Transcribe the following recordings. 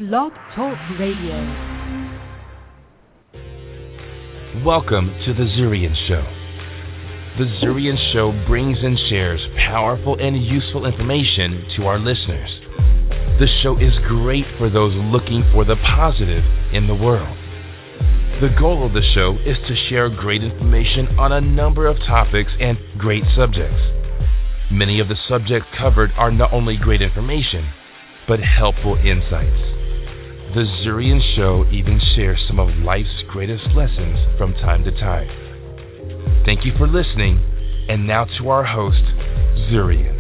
Blog Talk Radio. Welcome to The Zurian Show. The Zurian Show brings and shares powerful and useful information to our listeners. The show is great for those looking for the positive in the world. The goal of the show is to share great information on a number of topics and great subjects. Many of the subjects covered are not only great information, but helpful insights. The Zurian Show even shares some of life's greatest lessons from time to time. Thank you for listening, and now to our host, Zurian.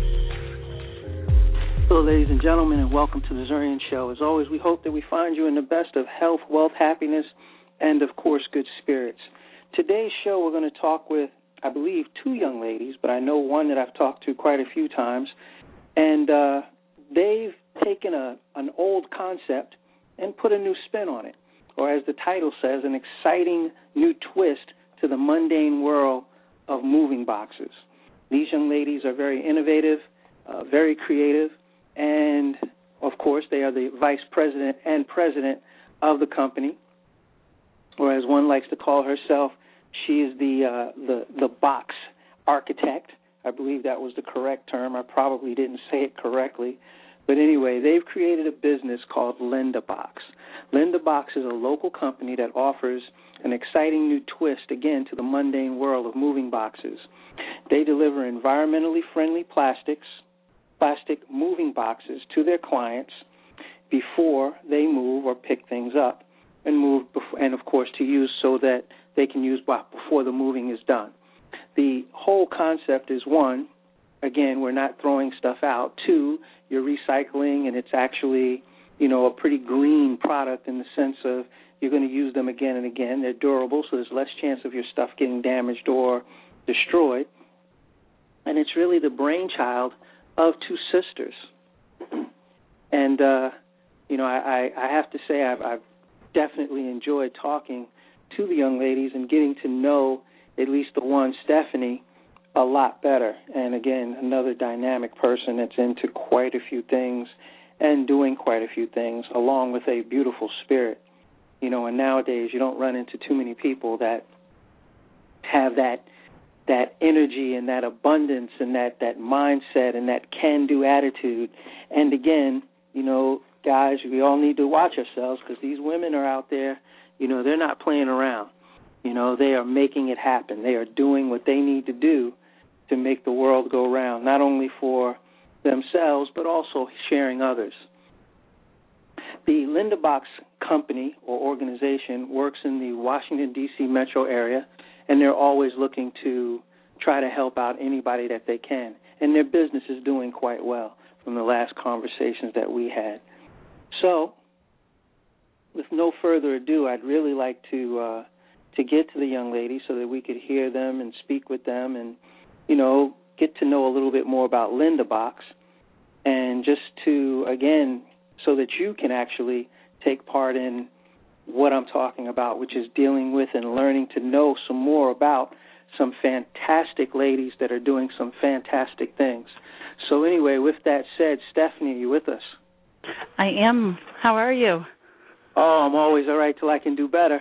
Hello, ladies and gentlemen, and welcome to the Zurian Show. As always, we hope that we find you in the best of health, wealth, happiness, and, of course, good spirits. Today's show, we're going to talk with, I believe, two young ladies, but I know one that I've talked to quite a few times, and they've taken an old concept and put a new spin on it, or as the title says, an exciting new twist to the mundane world of moving boxes. These young ladies are very innovative, very creative, and, of course, they are the vice president and president of the company, or as one likes to call herself, she is the box architect. I believe that was the correct term. I probably didn't say it correctly. But anyway, they've created a business called LindaBox. LindaBox is a local company that offers an exciting new twist, again, to the mundane world of moving boxes. They deliver environmentally friendly plastic moving boxes to their clients before they move or pick things up and move, and of course to use so that they can use before the moving is done. The whole concept is, one, again, we're not throwing stuff out. Two, you're recycling, and it's actually, a pretty green product in the sense of you're going to use them again and again. They're durable, so there's less chance of your stuff getting damaged or destroyed. And it's really the brainchild of two sisters. And, I have to say I've definitely enjoyed talking to the young ladies and getting to know at least the one, Stephanie, a lot better. And again, another dynamic person that's into quite a few things and doing quite a few things, along with a beautiful spirit. And nowadays you don't run into too many people that have that energy and that abundance and that mindset and that can-do attitude. And again, guys, we all need to watch ourselves because these women are out there, they're not playing around. They are making it happen. They are doing what they need to do to make the world go round, not only for themselves, but also sharing others. The LindaBox company or organization works in the Washington, D.C. metro area, and they're always looking to try to help out anybody that they can. And their business is doing quite well from the last conversations that we had. So, with no further ado, I'd really like to get to the young ladies so that we could hear them and speak with them and, get to know a little bit more about LindaBox, and just to, again, so that you can actually take part in what I'm talking about, which is dealing with and learning to know some more about some fantastic ladies that are doing some fantastic things. So anyway, with that said, Stephanie, are you with us? I am. How are you? Oh, I'm always all right till I can do better.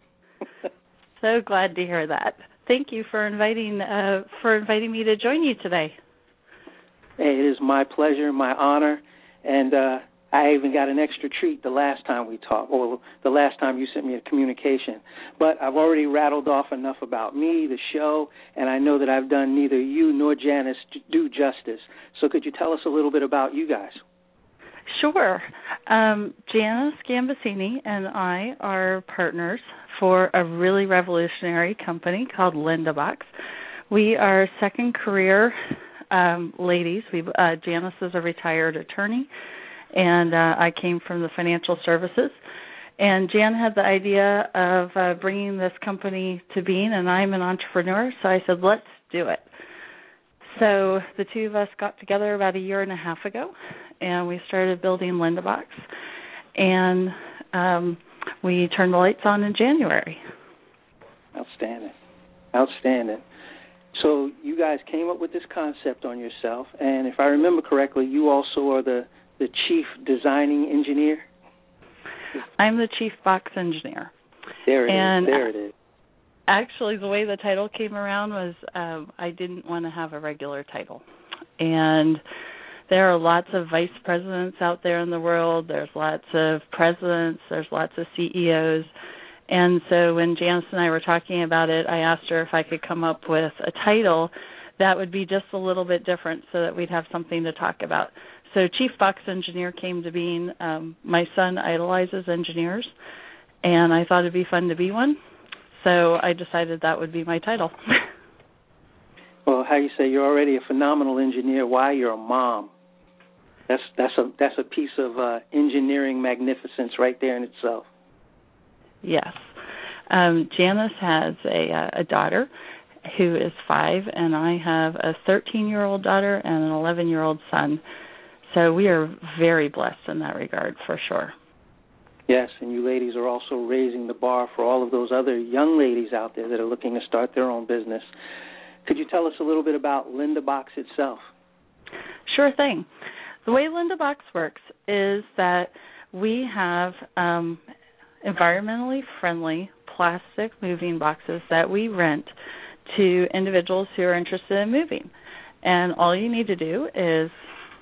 So glad to hear that. Thank you for inviting me to join you today. Hey, it is my pleasure, my honor, and I even got an extra treat the last time we talked, or the last time you sent me a communication. But I've already rattled off enough about me, the show, and I know that I've done neither you nor Janice do justice. So could you tell us a little bit about you guys? Sure. Janice Gambasini and I are partners for a really revolutionary company called LindaBox. We are second career ladies. Janice is a retired attorney, and I came from the financial services. And Jan had the idea of bringing this company to being, and I'm an entrepreneur, so I said, let's do it. So the two of us got together about a year and a half ago, and we started building LindaBox, and we turned the lights on in January. Outstanding. So you guys came up with this concept on yourself, and if I remember correctly, you also are the chief designing engineer? I'm the chief box engineer. There it is. Actually, the way the title came around was I didn't want to have a regular title. And there are lots of vice presidents out there in the world. There's lots of presidents. There's lots of CEOs. And so when Janice and I were talking about it, I asked her if I could come up with a title that would be just a little bit different so that we'd have something to talk about. So Chief Box Engineer came to being. My son idolizes engineers, and I thought it'd be fun to be one. So I decided that would be my title. Well, how you say you're already a phenomenal engineer. Why you're a mom? That's a piece of engineering magnificence right there in itself. Yes, Janice has a daughter who is 5, and I have a 13-year-old daughter and an 11-year-old son. So we are very blessed in that regard, for sure. Yes, and you ladies are also raising the bar for all of those other young ladies out there that are looking to start their own business. Could you tell us a little bit about Linda Box itself? Sure thing. The way Linda Box works is that we have environmentally friendly plastic moving boxes that we rent to individuals who are interested in moving. And all you need to do is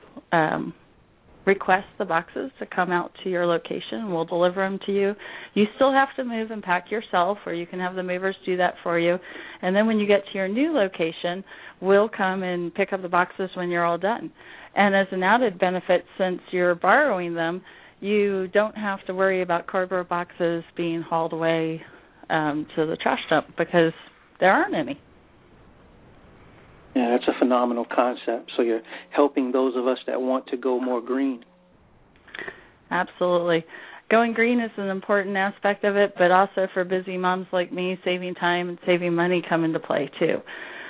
request the boxes to come out to your location. We'll deliver them to you. You still have to move and pack yourself, or you can have the movers do that for you. And then when you get to your new location, we'll come and pick up the boxes when you're all done. And as an added benefit, since you're borrowing them, you don't have to worry about cardboard boxes being hauled away to the trash dump because there aren't any. Yeah, that's a phenomenal concept. So you're helping those of us that want to go more green. Absolutely. Going green is an important aspect of it, but also for busy moms like me, saving time and saving money come into play too.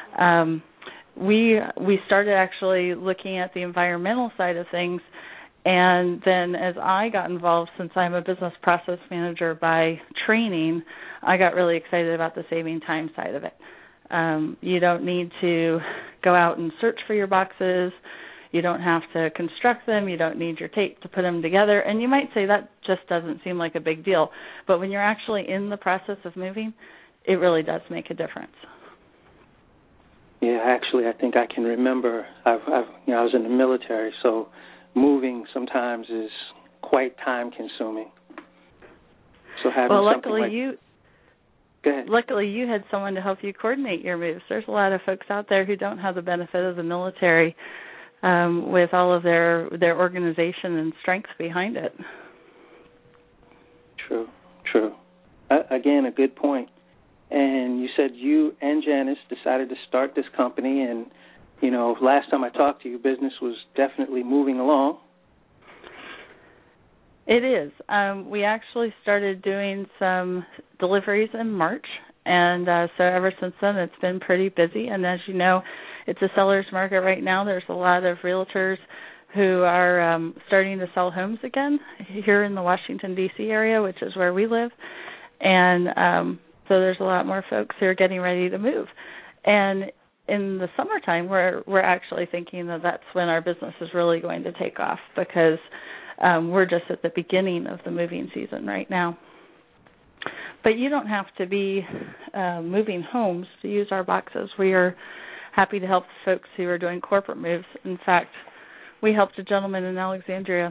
We started actually looking at the environmental side of things, and then as I got involved, since I'm a business process manager by training, I got really excited about the saving time side of it. You don't need to go out and search for your boxes. You don't have to construct them. You don't need your tape to put them together. And you might say that just doesn't seem like a big deal. But when you're actually in the process of moving, it really does make a difference. Yeah, actually, I think I can remember. I was in the military, so moving sometimes is quite time-consuming. So having Luckily, you had someone to help you coordinate your moves. There's a lot of folks out there who don't have the benefit of the military with all of their organization and strength behind it. True. Again, a good point. And you said you and Janice decided to start this company, and, last time I talked to you, business was definitely moving along. It is. We actually started doing some deliveries in March, and so ever since then it's been pretty busy. And as you know, it's a seller's market right now. There's a lot of realtors who are starting to sell homes again here in the Washington, D.C. area, which is where we live. And so there's a lot more folks who are getting ready to move. And in the summertime, we're actually thinking that that's when our business is really going to take off, because we're just at the beginning of the moving season right now. But you don't have to be moving homes to use our boxes. We are happy to help folks who are doing corporate moves. In fact, we helped a gentleman in Alexandria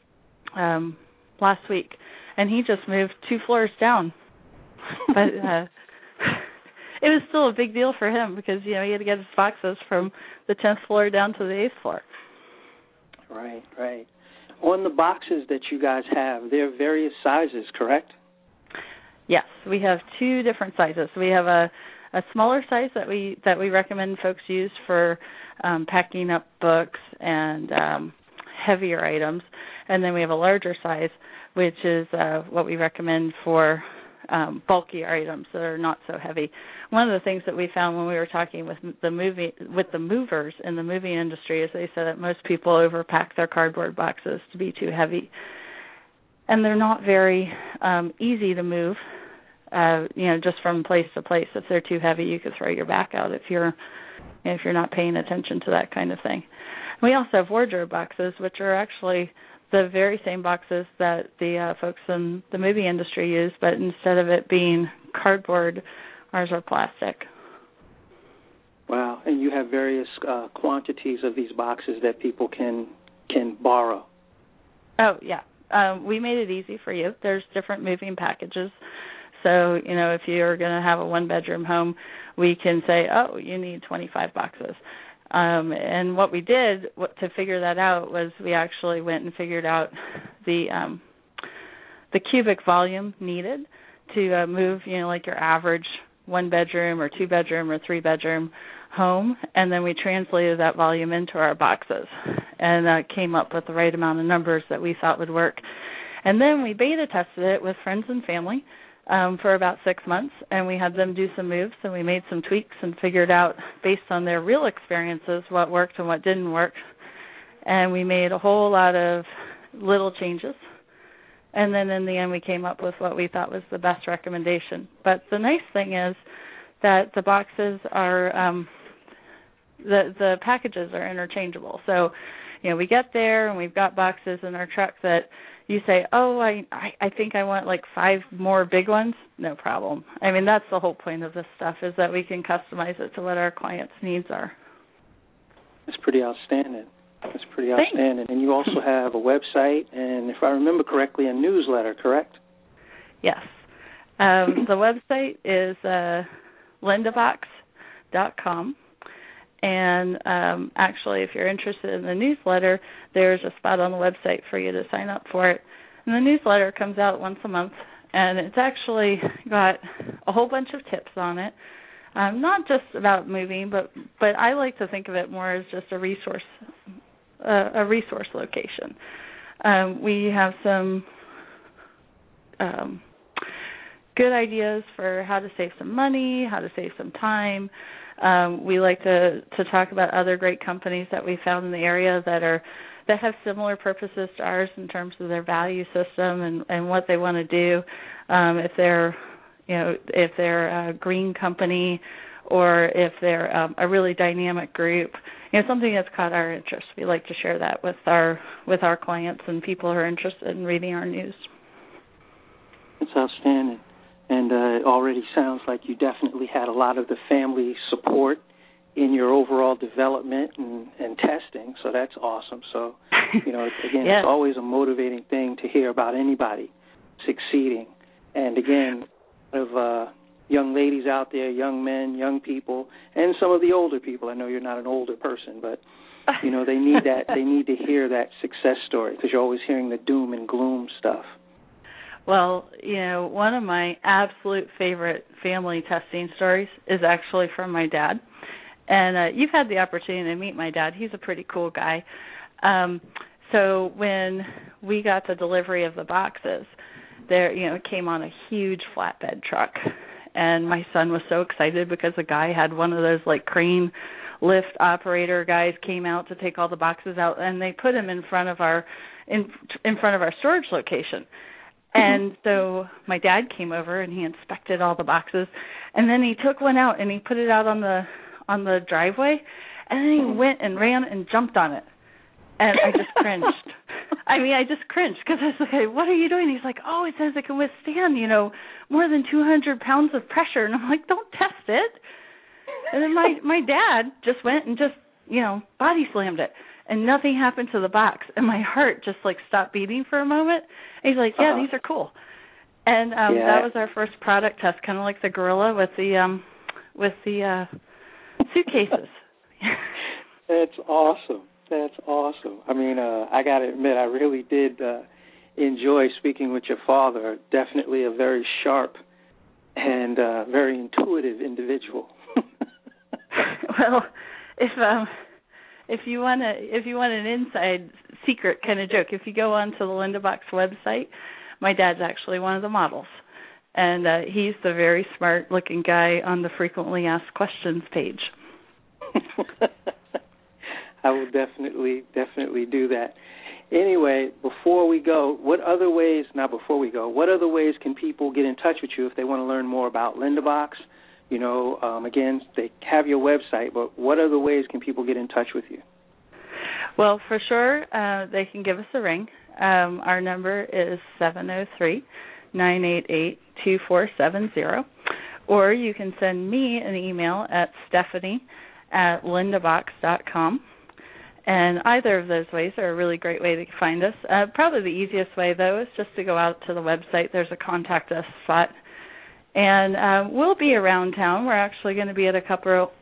last week, and he just moved 2 floors down. But it was still a big deal for him because, he had to get his boxes from the 10th floor down to the 8th floor. Right. On the boxes that you guys have, there are various sizes, correct? Yes, we have 2 different sizes. We have a smaller size that we recommend folks use for packing up books and heavier items, and then we have a larger size, which is what we recommend for bulkier items that are not so heavy. One of the things that we found when we were talking with the movers in the moving industry is they said that most people overpack their cardboard boxes to be too heavy, and they're not very easy to move. Just from place to place. If they're too heavy, you could throw your back out if you're not paying attention to that kind of thing. We also have wardrobe boxes, which are actually the very same boxes that the folks in the movie industry use, but instead of it being cardboard, ours are plastic. Wow, and you have various quantities of these boxes that people can borrow. Oh, yeah. We made it easy for you. There's different moving packages. So, if you're going to have a one-bedroom home, we can say, oh, you need 25 boxes. And what we did to figure that out was we actually went and figured out the cubic volume needed to move, like your average one-bedroom or two-bedroom or three-bedroom home, and then we translated that volume into our boxes and came up with the right amount of numbers that we thought would work. And then we beta tested it with friends and family for about 6 months, and we had them do some moves, and we made some tweaks and figured out, based on their real experiences, what worked and what didn't work. And we made a whole lot of little changes. And then in the end, we came up with what we thought was the best recommendation. But the nice thing is that the boxes are, the packages are interchangeable. So, we get there and we've got boxes in our truck that you say, oh, I think I want like 5 more big ones. No problem. I mean, that's the whole point of this stuff, is that we can customize it to what our clients' needs are. That's pretty outstanding. That's pretty outstanding. And you also have a website and, if I remember correctly, a newsletter, correct? Yes. The website is lindabox.com. And actually, if you're interested in the newsletter, there's a spot on the website for you to sign up for it. And the newsletter comes out once a month, and it's actually got a whole bunch of tips on it. Not just about moving, but I like to think of it more as just a resource location. We have some good ideas for how to save some money, how to save some time. We like to talk about other great companies that we found in the area that have similar purposes to ours in terms of their value system and what they want to do. If they're a green company, or if they're a really dynamic group, something that's caught our interest. We like to share that with our clients and people who are interested in reading our news. It's outstanding. And it already sounds like you definitely had a lot of the family support in your overall development and testing, so that's awesome. So, again, It's always a motivating thing to hear about anybody succeeding. And, again, of young ladies out there, young men, young people, and some of the older people. I know you're not an older person, but, they need that. They need to hear that success story, because you're always hearing the doom and gloom stuff. Well, one of my absolute favorite family testing stories is actually from my dad. And you've had the opportunity to meet my dad. He's a pretty cool guy. So when we got the delivery of the boxes, it came on a huge flatbed truck. And my son was so excited because the guy had one of those like crane lift operator guys came out to take all the boxes out, and they put him in front of our storage location. And so my dad came over and he inspected all the boxes, and then he took one out and he put it out on the driveway, and then he went and ran and jumped on it. And I just cringed. I just cringed because I was like, what are you doing? He's like, oh, it says it can withstand, more than 200 pounds of pressure. And I'm like, don't test it. And then my dad just went and just, body slammed it. And nothing happened to the box. And my heart just, stopped beating for a moment. And he's like, yeah, these are cool. And that was our first product test, kind of like the gorilla with the suitcases. That's awesome. That's awesome. I got to admit, I really did enjoy speaking with your father. Definitely a very sharp and very intuitive individual. Well, if you want an inside secret kind of joke, if you go onto the Linda Box website, my dad's actually one of the models, and he's the very smart-looking guy on the frequently asked questions page. I will definitely do that. Anyway, before we go, what other ways can people get in touch with you if they want to learn more about Linda Box? Again, they have your website, but what other ways can people get in touch with you? Well, for sure, they can give us a ring Our number is 703-988-2470. Or you can send me an email at stephanie@lindabox.com. And either of those ways are a really great way to find us. Probably the easiest way, though, is just to go out to the website. There's a contact us spot. And we'll be around town. We're actually going to be at a couple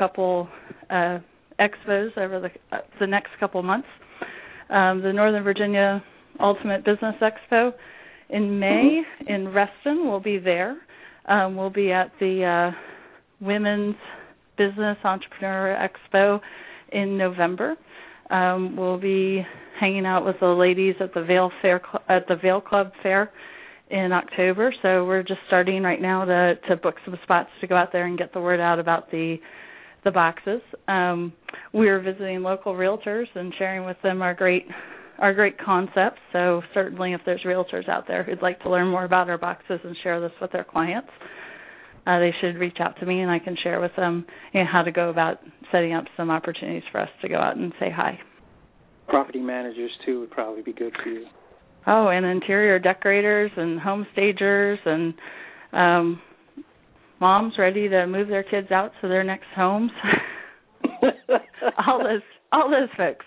expos over the next couple months. The Northern Virginia Ultimate Business Expo in May in Reston. We'll be there. We'll be at the Women's Business Entrepreneur Expo in November. We'll be hanging out with the ladies at the Vail Club Fair in October. So we're just starting right now to book some spots to go out there and get the word out about the boxes. We're visiting local realtors and sharing with them our great concepts. So certainly if there's realtors out there who'd like to learn more about our boxes and share this with their clients, they should reach out to me and I can share with them how to go about setting up some opportunities for us to go out and say hi. Property managers, too, would probably be good for you. Oh, and interior decorators and home stagers and moms ready to move their kids out to their next homes. all those folks.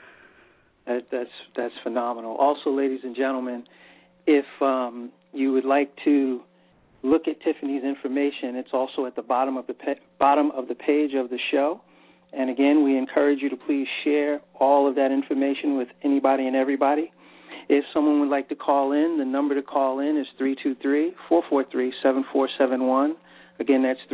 That's phenomenal. Also, ladies and gentlemen, if you would like to look at Tiffany's information, it's also at the bottom of the page of the show. And again, we encourage you to please share all of that information with anybody and everybody. If someone would like to call in, the number to call in is 323-443-7471. Again, that's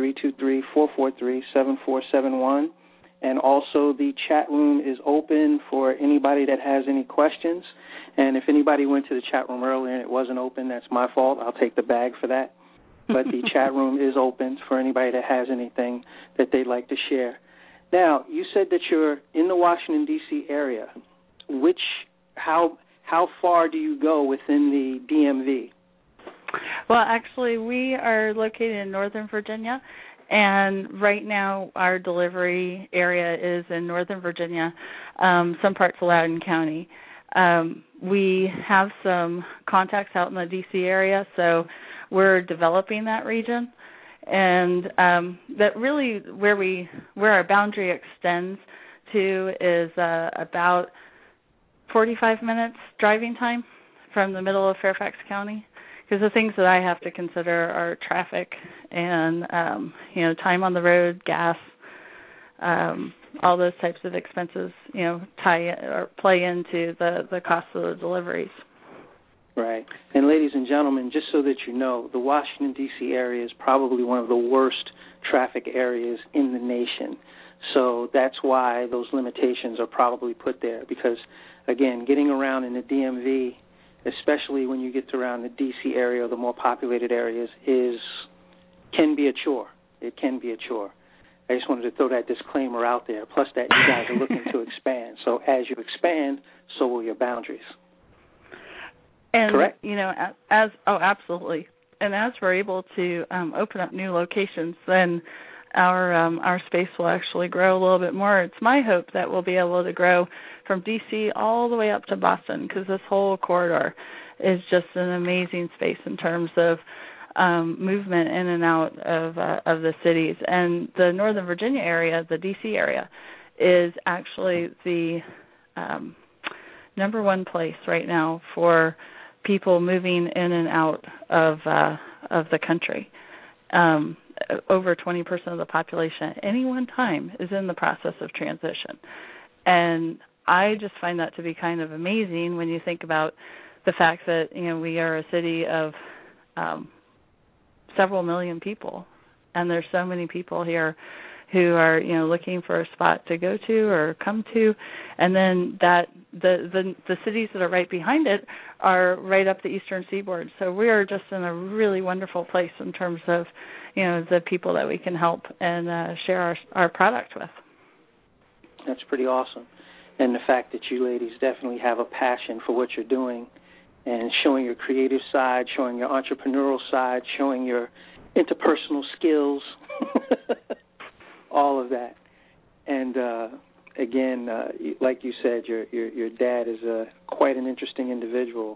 323-443-7471. And also the chat room is open for anybody that has any questions. And if anybody went to the chat room earlier and it wasn't open, that's my fault. I'll take the bag for that. But the chat room is open for anybody that has anything that they'd like to share. Now, you said that you're in the Washington, D.C. area. How far do you go within the DMV? Well, actually, we are located in Northern Virginia, and right now our delivery area is in Northern Virginia, some parts of Loudoun County. We have some contacts out in the D.C. area, so we're developing that region. And that really where our boundary extends to is about 45 minutes driving time from the middle of Fairfax County, because the things that I have to consider are traffic and time on the road, gas, all those types of expenses play into the cost of the deliveries. Right. And ladies and gentlemen, just so that you know, the Washington, D.C. area is probably one of the worst traffic areas in the nation. So that's why those limitations are probably put there because, again, getting around in the DMV, especially when you get around the D.C. area or the more populated areas, can be a chore. It can be a chore. I just wanted to throw that disclaimer out there, plus that you guys are looking to expand. So as you expand, so will your boundaries. And, correct? Absolutely. And as we're able to open up new locations, then our space will actually grow a little bit more. It's my hope that we'll be able to grow from D.C. all the way up to Boston, because this whole corridor is just an amazing space in terms of movement in and out of the cities. And the Northern Virginia area, the D.C. area, is actually the number one place right now for people moving in and out of the country. Over 20% of the population at any one time is in the process of transition. And I just find that to be kind of amazing when you think about the fact that, we are a city of several million people, and there's so many people here who are, looking for a spot to go to or come to, and then that the cities that are right behind it are right up the eastern seaboard. So we are just in a really wonderful place in terms of, the people that we can help and share our product with. That's pretty awesome. And the fact that you ladies definitely have a passion for what you're doing and showing your creative side, showing your entrepreneurial side, showing your interpersonal skills, all of that. And again, like you said, your dad is quite an interesting individual.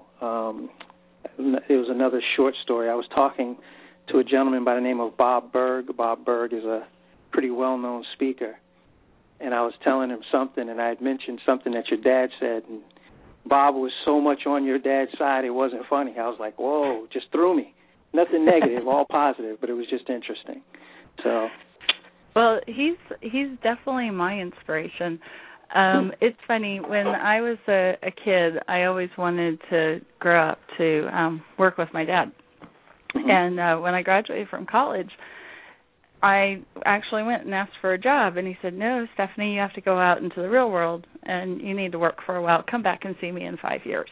It was another short story. I was talking to a gentleman by the name of Bob Berg. Bob Berg is a pretty well-known speaker. And I was telling him something, and I had mentioned something that your dad said, and Bob was so much on your dad's side it wasn't funny. I was like, whoa, just threw me. Nothing negative, all positive, but it was just interesting. So, well, he's definitely my inspiration. It's funny, when I was a kid, I always wanted to grow up to work with my dad. And when I graduated from college, I actually went and asked for a job, and he said, no, Stephanie, you have to go out into the real world, and you need to work for a while. Come back and see me in 5 years.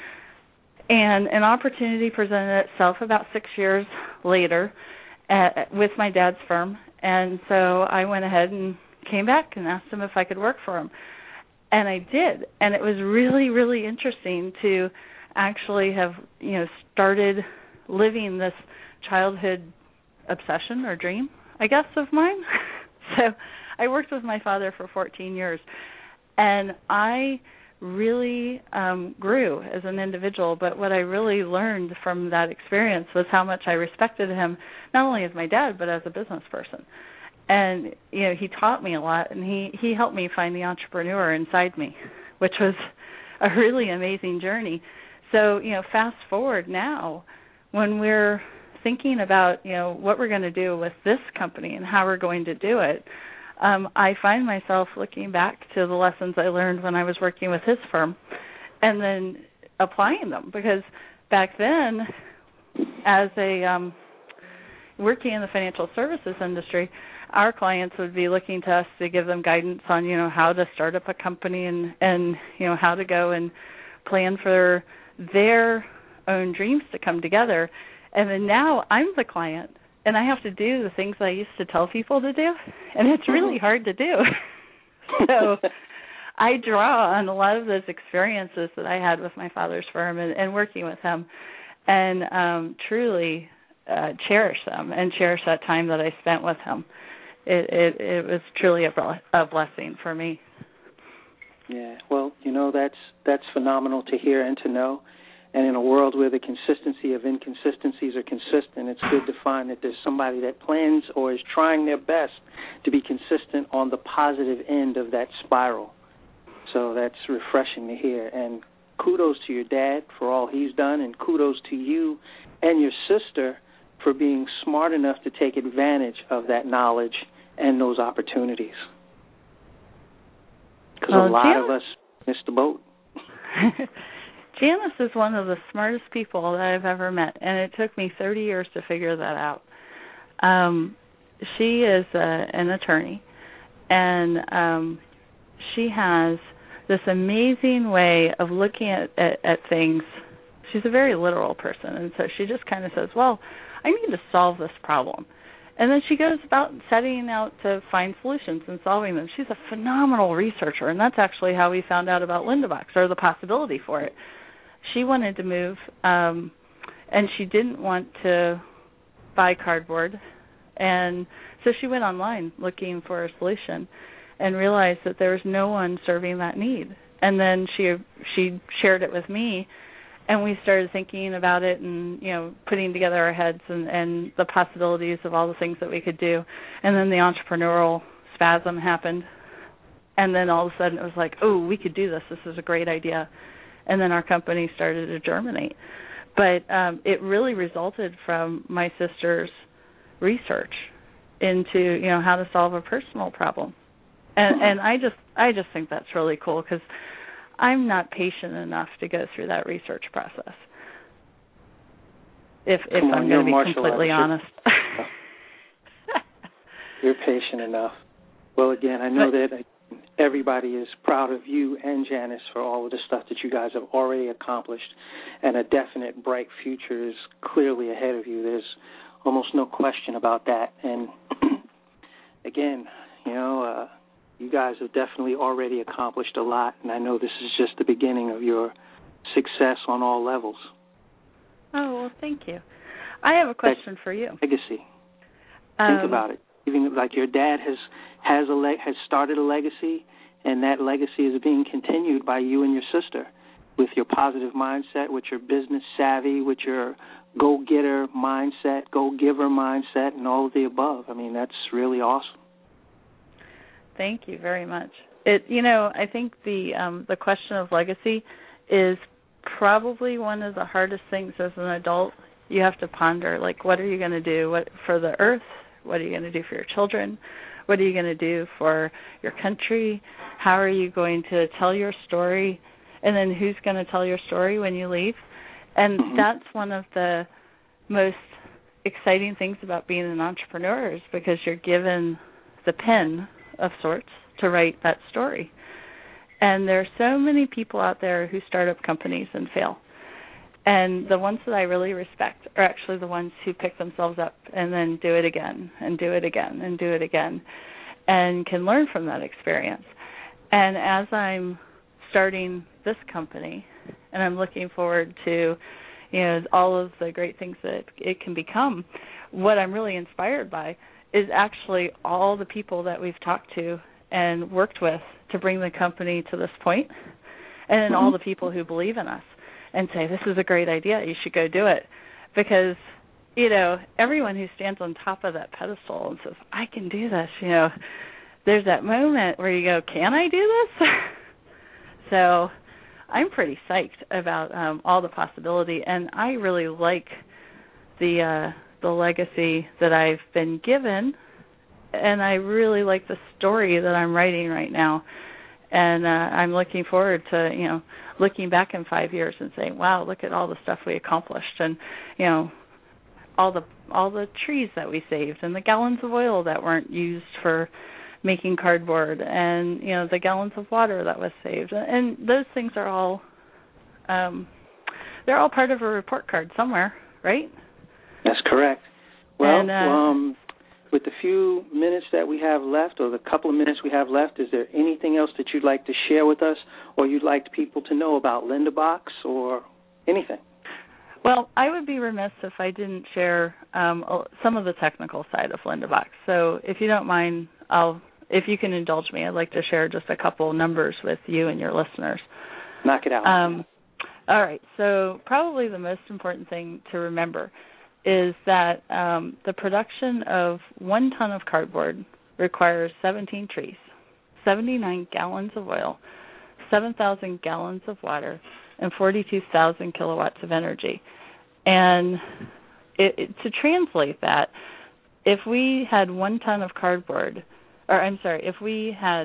And an opportunity presented itself about 6 years later with my dad's firm, and so I went ahead and came back and asked him if I could work for him. And I did, and it was really, really interesting to actually have, started living this childhood obsession or dream, I guess, of mine. So I worked with my father for 14 years, and I really grew as an individual, but what I really learned from that experience was how much I respected him, not only as my dad, but as a business person. And, he taught me a lot, and he helped me find the entrepreneur inside me, which was a really amazing journey. So, fast forward now, when we're thinking about, what we're going to do with this company and how we're going to do it, I find myself looking back to the lessons I learned when I was working with his firm and then applying them. Because back then, as working in the financial services industry, our clients would be looking to us to give them guidance on, how to start up a company and how to go and plan for their own dreams to come together. And then now I'm the client, and I have to do the things I used to tell people to do, and it's really hard to do. So I draw on a lot of those experiences that I had with my father's firm and working with him, and truly cherish them and cherish that time that I spent with him. It was truly a blessing for me. Yeah, well, that's phenomenal to hear and to know. And in a world where the consistency of inconsistencies are consistent, it's good to find that there's somebody that plans or is trying their best to be consistent on the positive end of that spiral. So that's refreshing to hear. And kudos to your dad for all he's done, and kudos to you and your sister for being smart enough to take advantage of that knowledge and those opportunities. Because a lot of us missed the boat. Janice is one of the smartest people that I've ever met, and it took me 30 years to figure that out. She is an attorney, and she has this amazing way of looking at things. She's a very literal person, and so she just kind of says, well, I need to solve this problem. And then she goes about setting out to find solutions and solving them. She's a phenomenal researcher, and that's actually how we found out about Lindabox, or the possibility for it. She wanted to move, and she didn't want to buy cardboard. And so she went online looking for a solution and realized that there was no one serving that need. And then she shared it with me, and we started thinking about it and, putting together our heads and the possibilities of all the things that we could do. And then the entrepreneurial spasm happened. And then all of a sudden it was like, oh, we could do this. This is a great idea. And then our company started to germinate. But it really resulted from my sister's research into, how to solve a personal problem. And I just think that's really cool, because I'm not patient enough to go through that research process. If I'm going to be completely honest. You're patient enough. Well, again, I know that everybody is proud of you and Janice for all of the stuff that you guys have already accomplished, and a definite bright future is clearly ahead of you. There's almost no question about that. And again, you guys have definitely already accomplished a lot, and I know this is just the beginning of your success on all levels. Oh, well, thank you. I have a question for you. Legacy. Think about it. Even like your dad has started a legacy, and that legacy is being continued by you and your sister with your positive mindset, with your business savvy, with your go-getter mindset, go-giver mindset, and all of the above. I mean, that's really awesome. Thank you very much. I think the question of legacy is probably one of the hardest things as an adult. You have to ponder, like, what are you going to do for the earth? What are you going to do for your children? What are you going to do for your country? How are you going to tell your story? And then who's going to tell your story when you leave? And that's one of the most exciting things about being an entrepreneur, is because you're given the pen of sorts to write that story. And there are so many people out there who start up companies and fail. And the ones that I really respect are actually the ones who pick themselves up and then do it again and do it again and do it again, and can learn from that experience. And as I'm starting this company, and I'm looking forward to, all of the great things that it can become, what I'm really inspired by is actually all the people that we've talked to and worked with to bring the company to this point, and all the people who believe in us and say, this is a great idea, you should go do it. Because, everyone who stands on top of that pedestal and says, I can do this, there's that moment where you go, can I do this? So I'm pretty psyched about all the possibility, and I really like the legacy that I've been given, and I really like the story that I'm writing right now. And I'm looking forward to, looking back in 5 years and saying, wow, look at all the stuff we accomplished, and, all the trees that we saved, and the gallons of oil that weren't used for making cardboard, and, the gallons of water that was saved. And those things are all, they're all part of a report card somewhere, right? That's correct. Well, with the few minutes that we have left, or the couple of minutes we have left, is there anything else that you'd like to share with us, or you'd like people to know about Lindabox, or anything? Well, I would be remiss if I didn't share some of the technical side of Lindabox. So if you don't mind, if you can indulge me, I'd like to share just a couple numbers with you and your listeners. Knock it out. All right. So probably the most important thing to remember is that the production of 1 ton of cardboard requires 17 trees, 79 gallons of oil, 7,000 gallons of water, and 42,000 kilowatts of energy. And to translate that, if we had 1 ton of cardboard, if we had,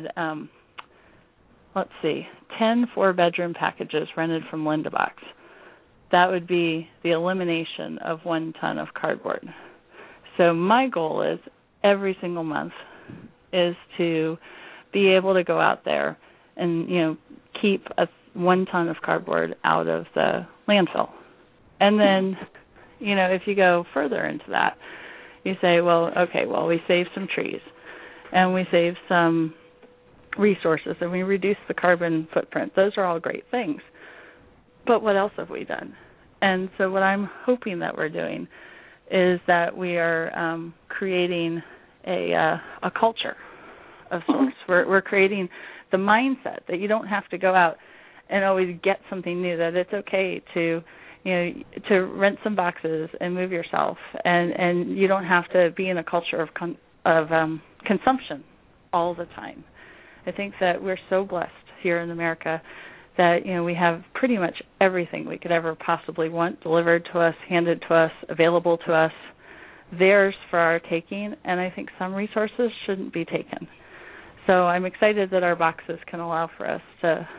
10 4-bedroom packages rented from Lindabox, that would be the elimination of 1 ton of cardboard. So my goal is every single month is to be able to go out there and, keep 1 ton of cardboard out of the landfill. And then, if you go further into that, you say, we saved some trees, and we saved some resources, and we reduced the carbon footprint. Those are all great things. But what else have we done? And so what I'm hoping that we're doing is that we are creating a culture of sorts. We're creating the mindset that you don't have to go out and always get something new, that it's okay to rent some boxes and move yourself, and you don't have to be in a culture of consumption all the time. I think that we're so blessed here in America that, we have pretty much everything we could ever possibly want delivered to us, handed to us, available to us, theirs for our taking, and I think some resources shouldn't be taken. So I'm excited that our boxes can allow for us to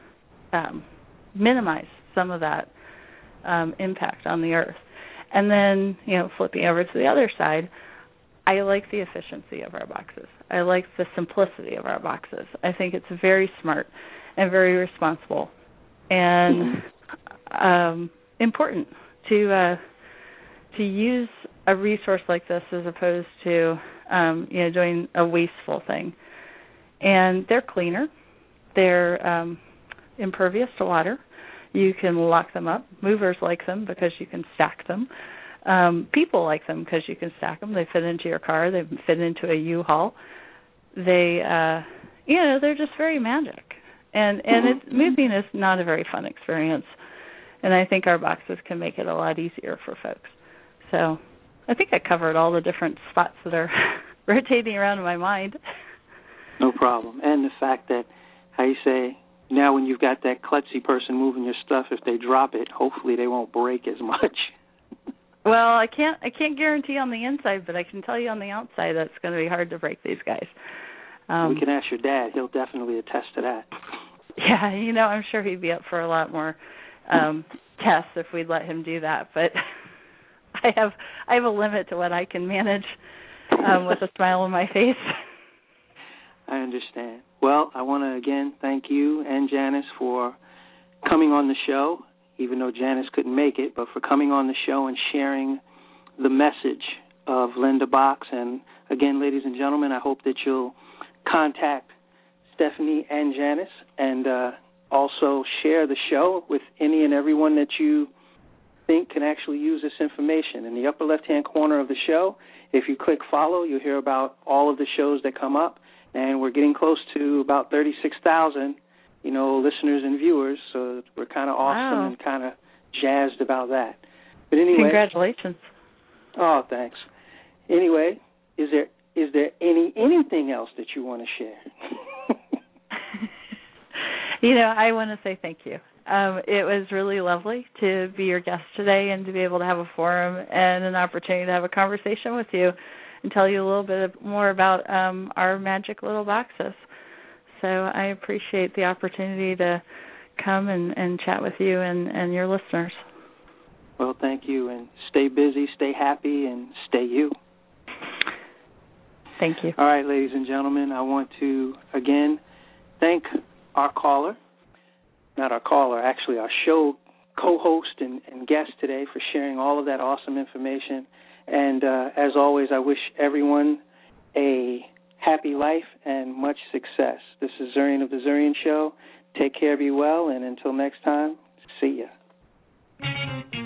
minimize some of that impact on the earth. And then, flipping over to the other side, I like the efficiency of our boxes. I like the simplicity of our boxes. I think it's very smart and very responsible and important to use a resource like this as opposed to doing a wasteful thing. And they're cleaner. They're impervious to water. You can lock them up. Movers like them because you can stack them. People like them because you can stack them. They fit into your car. They fit into a U-Haul. They, they're just very magic. And moving is not a very fun experience. And I think our boxes can make it a lot easier for folks. So I think I covered all the different spots that are rotating around in my mind. No problem. And the fact that, how you say, now when you've got that klutzy person moving your stuff, if they drop it, hopefully they won't break as much. Well, I can't guarantee on the inside, but I can tell you on the outside that it's going to be hard to break these guys. We can ask your dad. He'll definitely attest to that. Yeah, I'm sure he'd be up for a lot more tests if we'd let him do that. But I have a limit to what I can manage with a smile on my face. I understand. Well, I want to, again, thank you and Janice for coming on the show, even though Janice couldn't make it, but for coming on the show and sharing the message of Linda Box. And, again, ladies and gentlemen, I hope that you'll contact Stephanie and Janice and also share the show with any and everyone that you think can actually use this information. In the upper left-hand corner of the show, if you click follow, you'll hear about all of the shows that come up. And we're getting close to about 36,000, listeners and viewers. So we're kind of awesome and kind of jazzed about that. But anyway, congratulations. Oh, thanks. Anyway, is there anything else that you want to share? I want to say thank you. It was really lovely to be your guest today and to be able to have a forum and an opportunity to have a conversation with you and tell you a little bit more about our magic little boxes. So I appreciate the opportunity to come and chat with you and your listeners. Well, thank you, and stay busy, stay happy, and stay you. Thank you. All right, ladies and gentlemen, I want to, again, thank our caller, not our caller, actually our show co-host and guest today for sharing all of that awesome information. And as always, I wish everyone a happy life and much success. This is Zurian of The Zurian Show. Take care, be well, and until next time, see ya.